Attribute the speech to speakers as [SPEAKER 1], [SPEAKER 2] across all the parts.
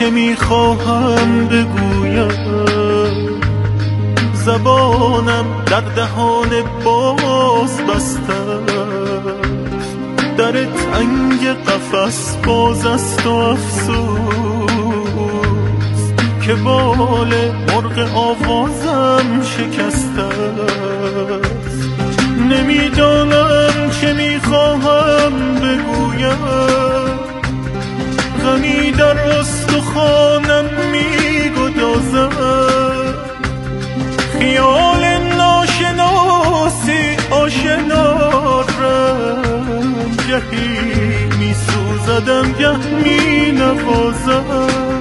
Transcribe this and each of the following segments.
[SPEAKER 1] چه میخواهم بگویم، زبانم در دهان باز بسته است، در تنگ قفس باز است و افسوس که بال مرغ آوازم شکسته است. نمیدانم چه میخواهم بگویم، غمی در استخوانم میگدازد، خیال ناشناسی آشنا رم، گهی میسوزدم گه مینوازد.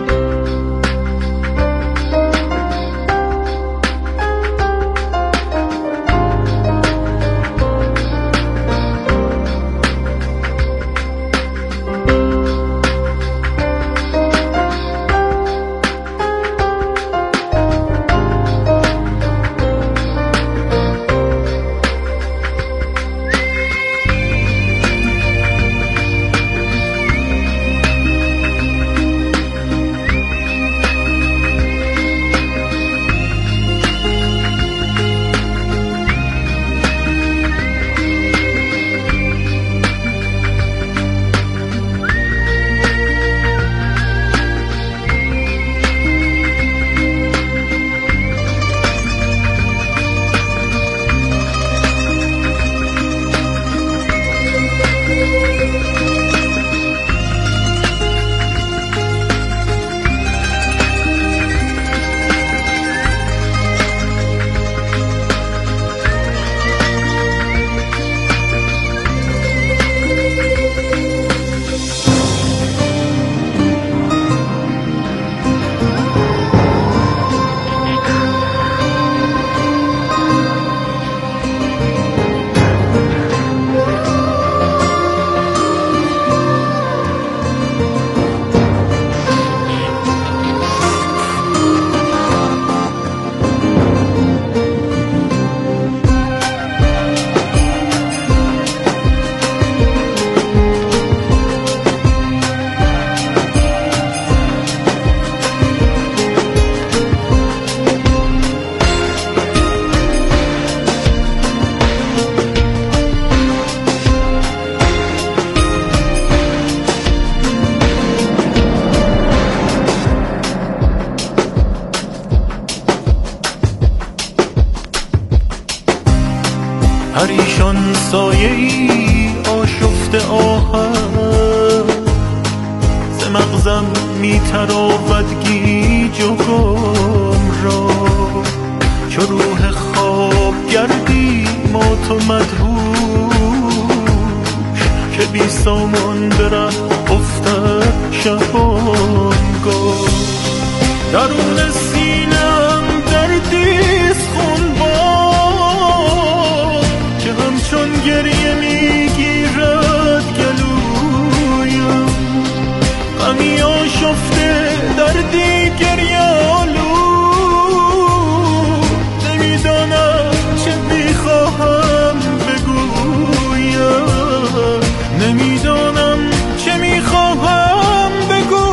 [SPEAKER 1] پریشان سایه‌ای آشفته آهن، ز مغزم میتراود گیج و گم را، چو روح خواب گردی مات و مدهوش، که بی سامان به ره افتد شبانگاه. درون سینم دردیست خونبار، که همچون گریه میگیرد گلویم، غمی آشفته دردی گریه آلود، نمیدانم چه میخواهم بگویم، نمیدانم چه میخواهم بگویم.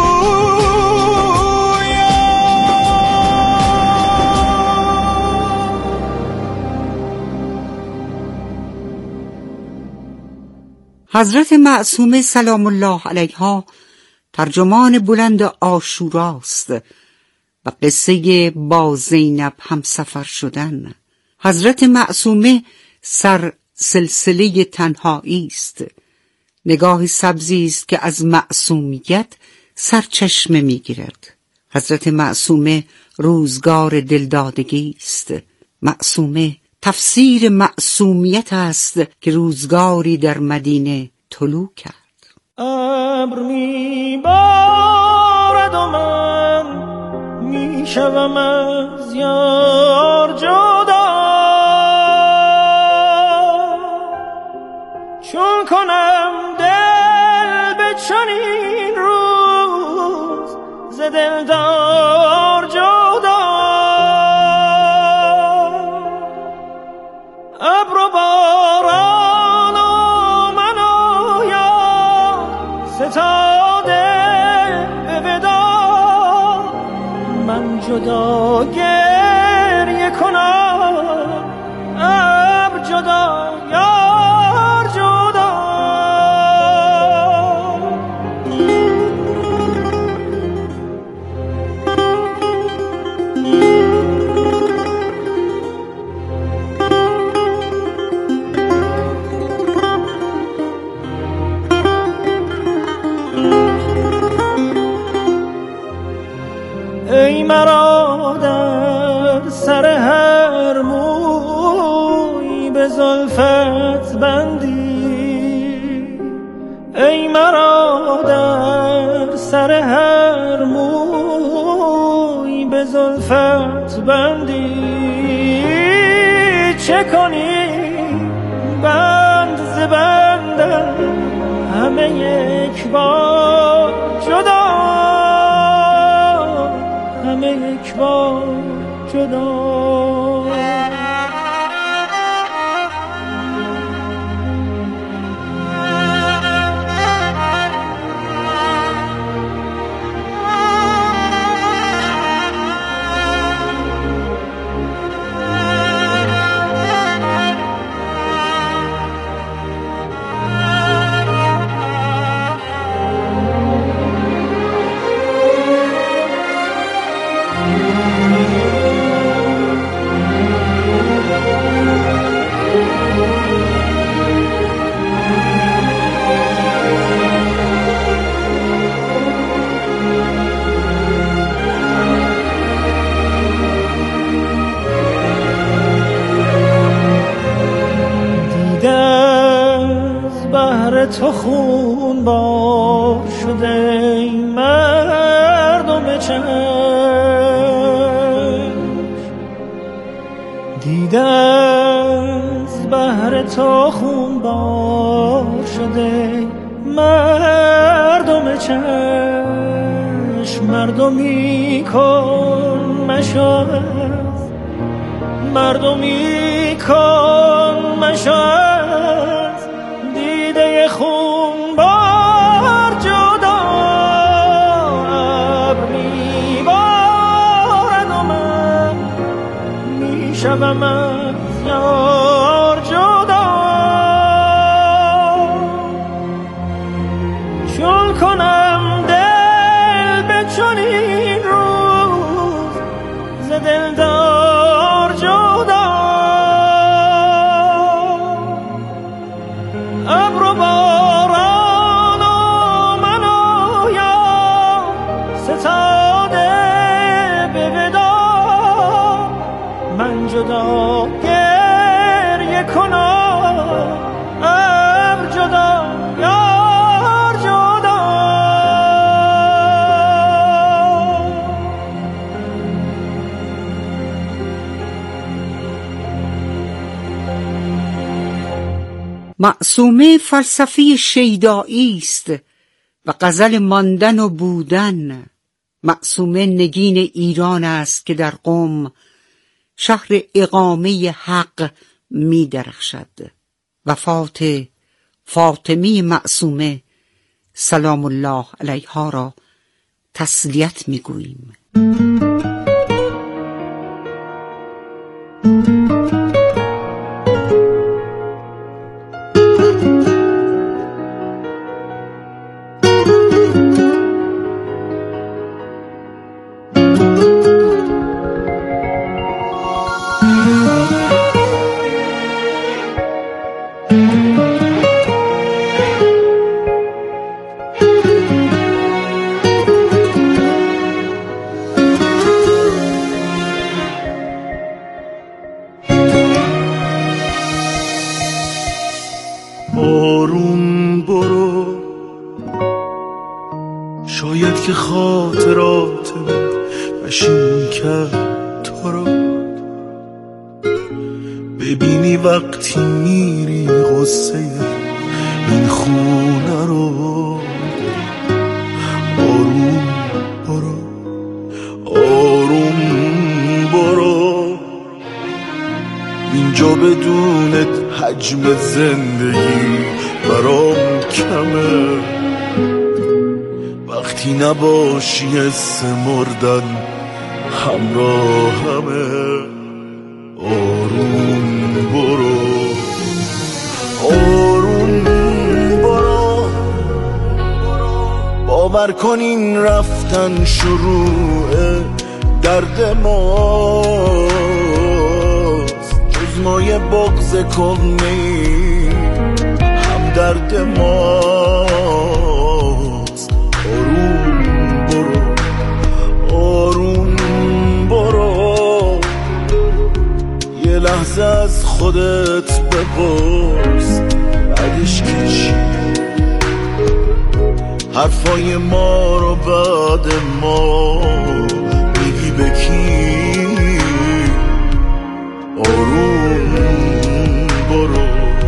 [SPEAKER 2] حضرت معصومه سلام الله علیها ترجمان بلند عاشوراست و قصه با زینب همسفر شدن. حضرت معصومه سر سلسله تنهایی است، نگاه سبزی است که از معصومیت سرچشمه میگیرد. حضرت معصومه روزگار دلدادگی است. معصومه تفسیر معصومیت است که روزگاری در مدینه طلوع کرد.
[SPEAKER 3] ابر میبارد و من میشوم از یار جدا، چون کنم دل به چنین روز ز دلدار جدا. ابر و باران و من و یار ستاده به وداع، جدا گریه کنم، ابر جدا یار جدا. ای مرا در سر هر موی به زلفت بندی، ای مرا در سر هر موی به زلفت بندی. چه کنی بند ز بندم همه یک بار جدا، همه یک بار جدا. تو خون بار شده ای مردم چشم، دیده از بحر تو خون بار شده مردم چشم. مردمی کن مشاهد، مردمی کن مشاهد، دیده خون بار جدا. ابر میبارد و من میشوم از یار جدا. چون کنم دل به چنین روز ز دلدار جدا. ابر و باران و من و یار ستاده به وداع، من جدا گریه کنم، ابر جدا یار جدا.
[SPEAKER 2] معصومه فلسفه شیدایی است و غزل ماندن و بودن. معصومه نگین ایران است که در قم شهر اقامه حق می درخشد. وفات فاطمه معصومه سلام الله علیها را تسلیت می گوییم.
[SPEAKER 1] آروم برو، شاید که خاطرات مشین کرد تو رو. ببینی وقتی میری غصه این خونه رو. آروم برو، آروم برو، اینجا بدونت حجم زندگی برام کمه. وقتی نباشی حس مردن همراهمه. آروم برو، آروم برو، باور کن این رفتن شروع درد ماست، جز مایه بغض کهنه‌ای هم درد ماست. آروم برو، آروم برو، یه لحظه از خودت بپرس بعدش که چی؟ حرفای ما رو بعد ما میگی به کی؟ آروم برو.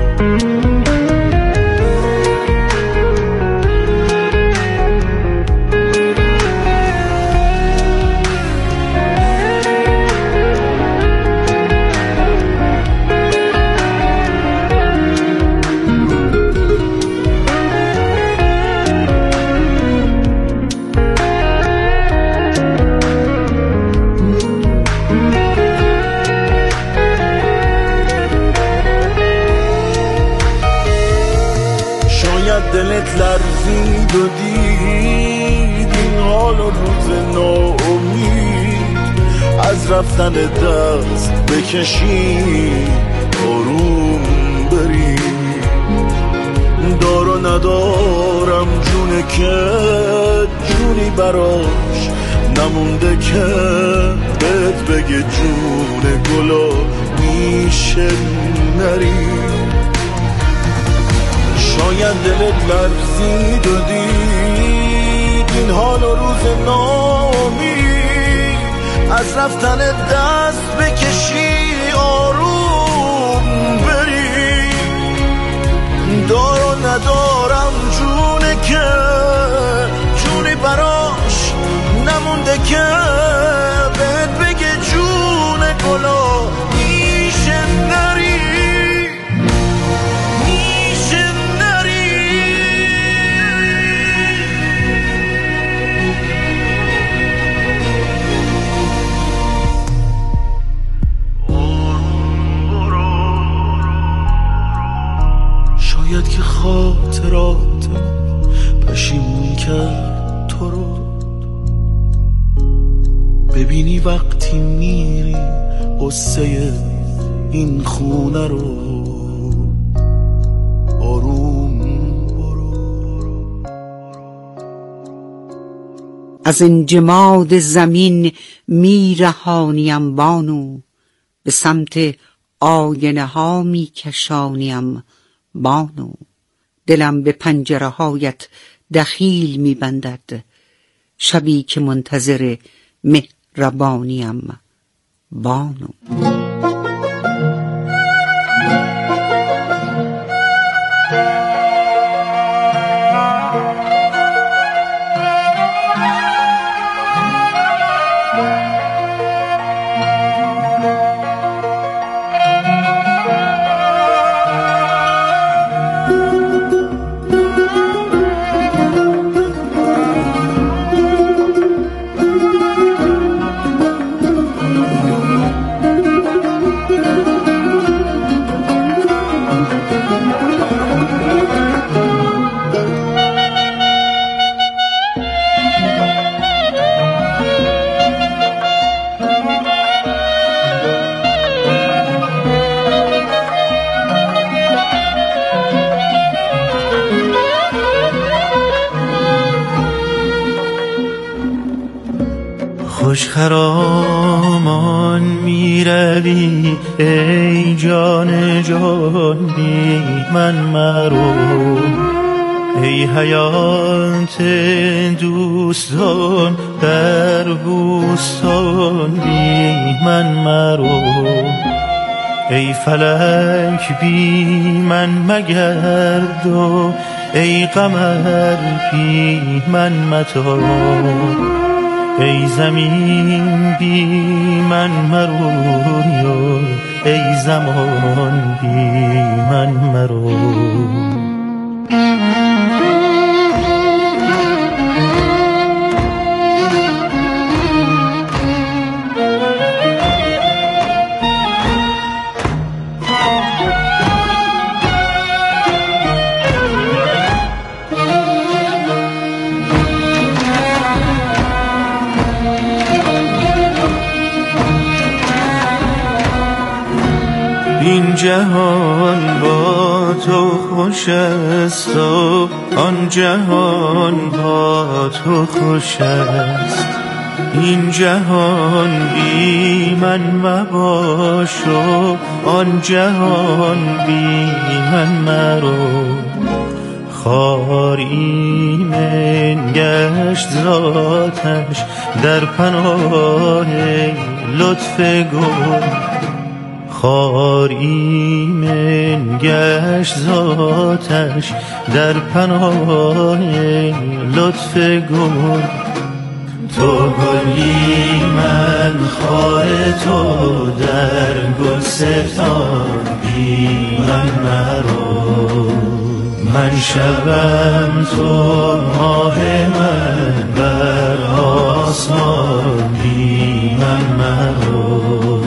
[SPEAKER 1] دلت لرزید و دید این حال و روز ناامید از رفتن دست بکشی، آروم بری. دار و ندارم جونه که جونی براش نمونده که بهت بگه جون گلا میشه نری. شاید دلت لرزید و دید این حال و روز ناامید از رفتن دست بکشی، آروم بری. دار و ندارم جونه که جونی براش نمونده که بهت بگه جون گلا میشه نری. شاید که خاطرات پشیمون کرد تو رو، ببینی وقتی میری قصه این خونه رو. آروم برو.
[SPEAKER 2] از انجماد زمین میرهانیم بانو، به سمت آینه ها میکشانیم بانو. دلم به پنجره هایت دخیل میبندد، شبی که منتظر مهربانیم بانو.
[SPEAKER 3] خوش خرامان میروی ای جان جانی من مرو، ای حیات دوستان در بوستان بی من مرو. ای فلک بی من مگرد و ای قمر بی من متاب، ای زمین بی من مروی و ای زمان بی من مرو. این جهان با تو خوش است و آن جهان با تو خوش است. این جهان بی من مباش و آن جهان بی من مرو. خار ایمن گشت ذاتش در پناه لطف گل. خار ایمن گشت ذاتش در پناه لطف گل. تو گلی من خار تو در گلستان بی من مرو. من شبم تو ماه من بر آسمان بی من مرو.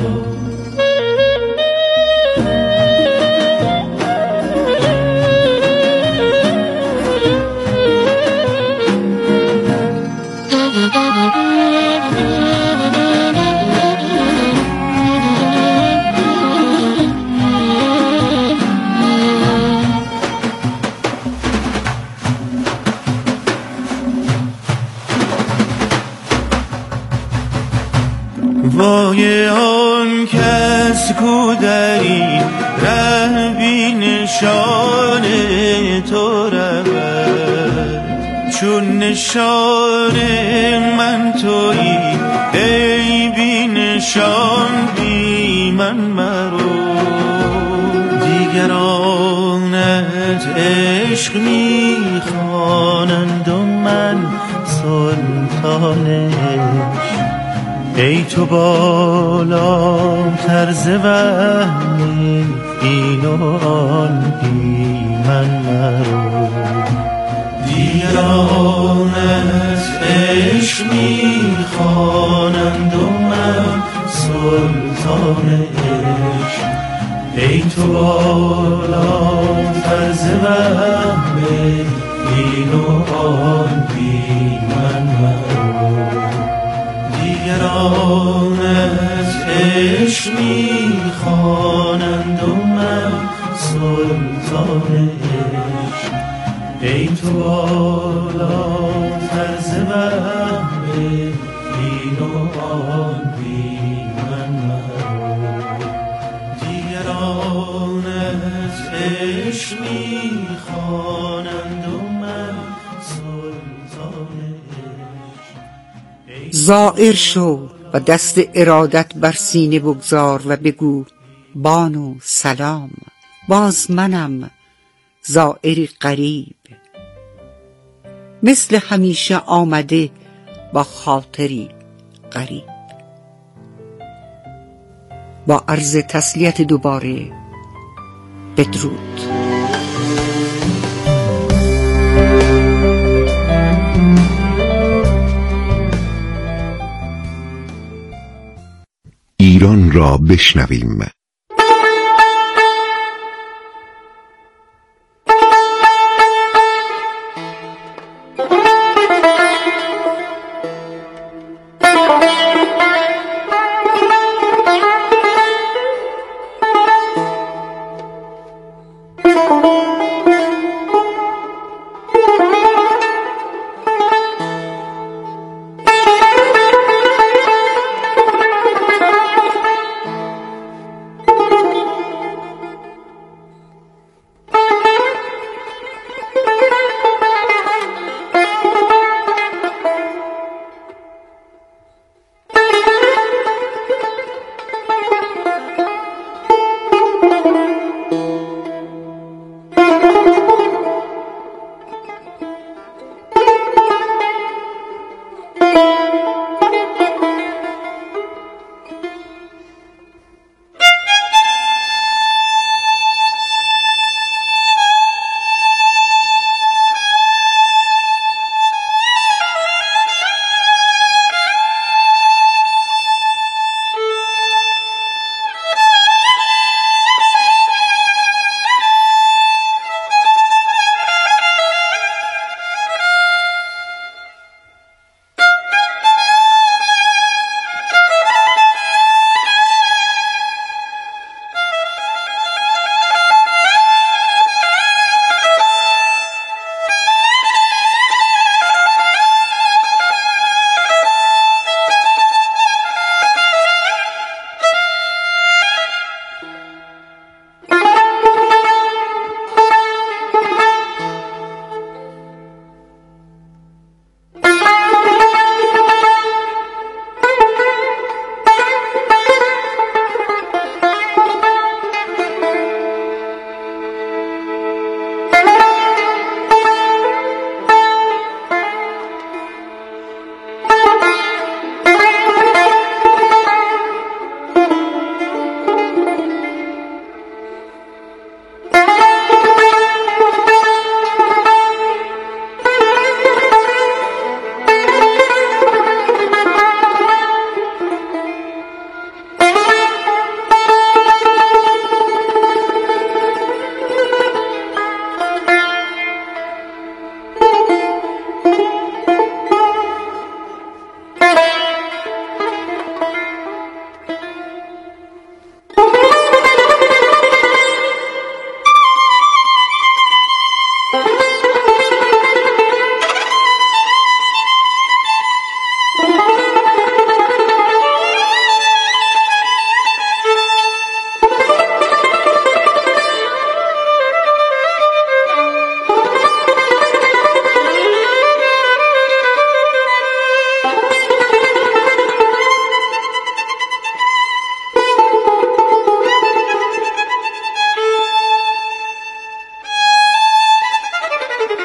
[SPEAKER 3] وای آن کس کو دری ره بی نشان تو رود. چون نشان من تویی ای بی نشان بی من مرو. دیگرانت عشق می خوانند و من سلطانش. ای تو بالاتر ز وهم این و آن بی من مرو. دیگرانت عشق می خوانند و من سلطان عشق. ای تو بالاتر ز وهم این و آن بی من مرو. دیگرانت عشق می خوانند و من سلطان عشق. ای تو بالاتر ز وهم این و آن بی من مرو. دیگرانت عشق می خوانند و من سلطان عشق.
[SPEAKER 2] زائر شو و دست ارادت بر سینه بگذار و بگو بانو سلام. باز منم زائری غریب، مثل همیشه آمده با خاطری غریب. با عرض تسلیت دوباره بدرود.
[SPEAKER 4] ایران را بشنویم.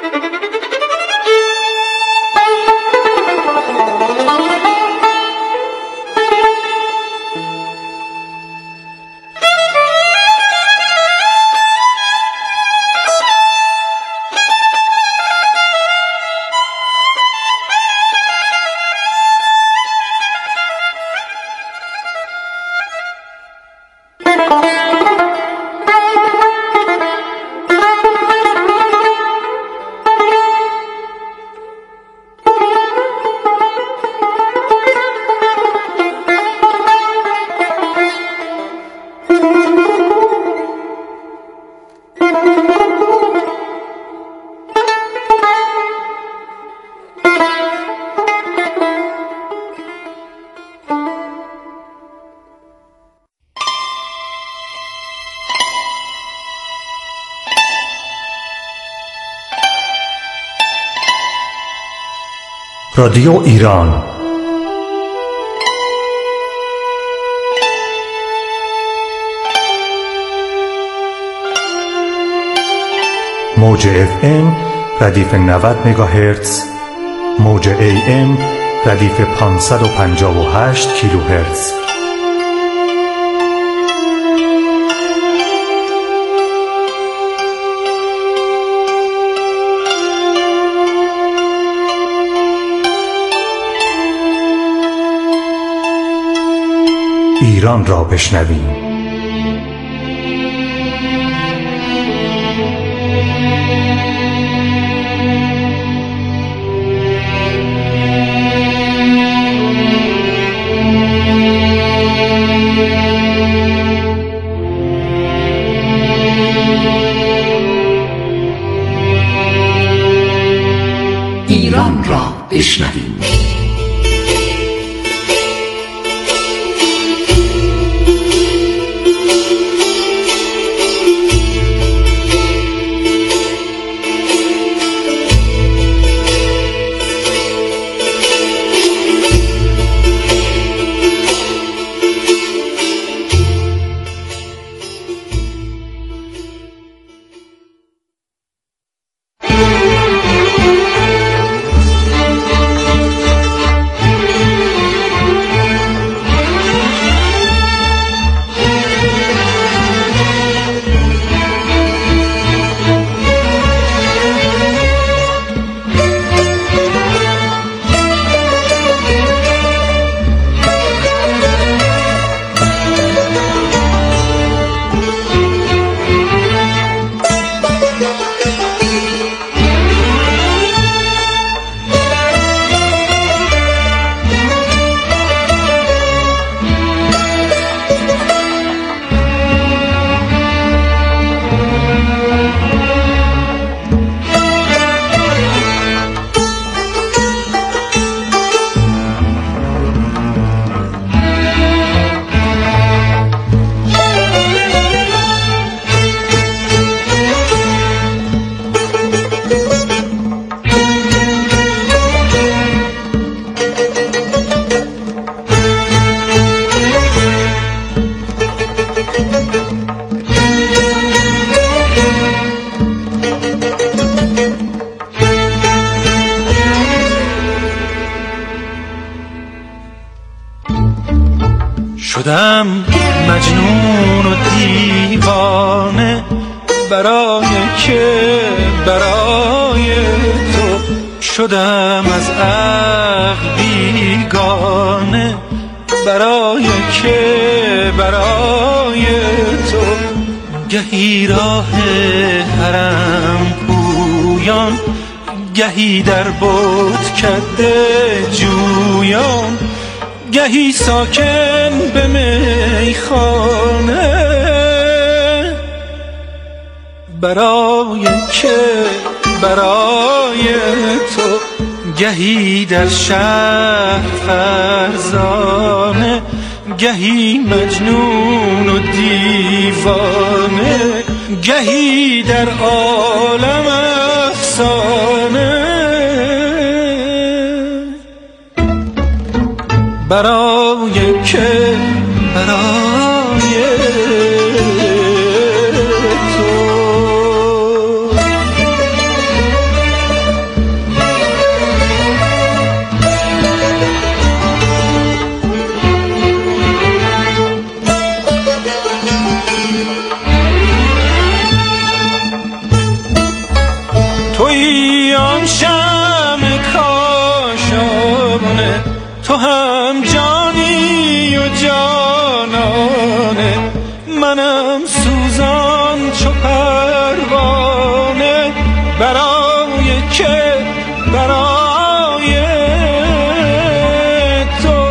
[SPEAKER 5] رادیو ایران موج FM ردیف 90 مگاهرتز، موج AM ردیف 558 کیلوهرتز. ایران را بشنویم.
[SPEAKER 4] ایران را بشنویم.
[SPEAKER 3] شدم مجنون و دیوانه برای تو، شدم از عقل بیگانه برای تو. گهی راه حرم پویان، گهی در بتکده جویان، گهی ساکن به میخانه برای تو. گهی در شهر فرزانه، گهی مجنون و دیوانه، گهی در عالم افسانه برای تو. هم شمع کاشانه، تو هم جانی و جانانه، منم سوزان چو پروانه، برای که برای تو.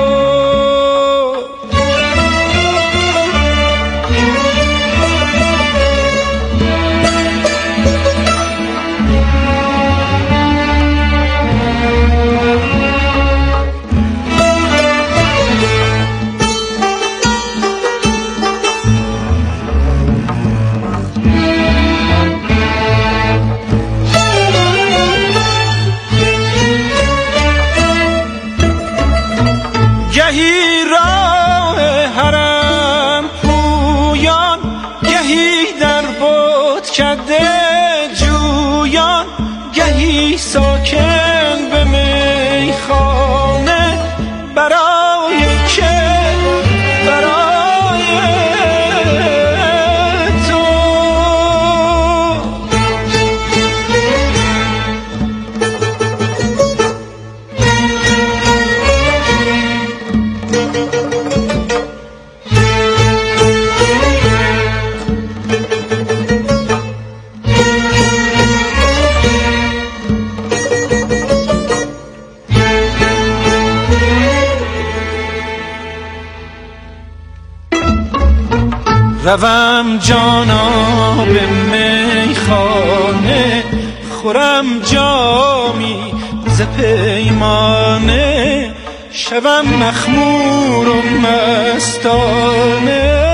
[SPEAKER 3] گهی راه حرم پویان، گهی در بتکده جویان، گهی ساکن به میخانه، برای که برای تو. روم جانا به میخانه، خورم جامی ز پیمانه، شوم مخمور و مستانه،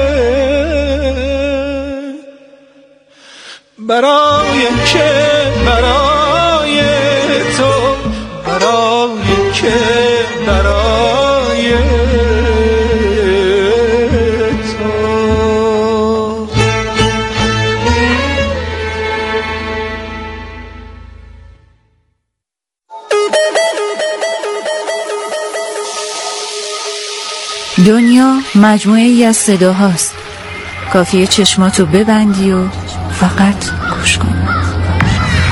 [SPEAKER 3] برای که برای تو، برای که برای
[SPEAKER 6] دنیا مجموعه‌ای از صداهاست. کافیه چشماتو ببندی و فقط گوش کنی.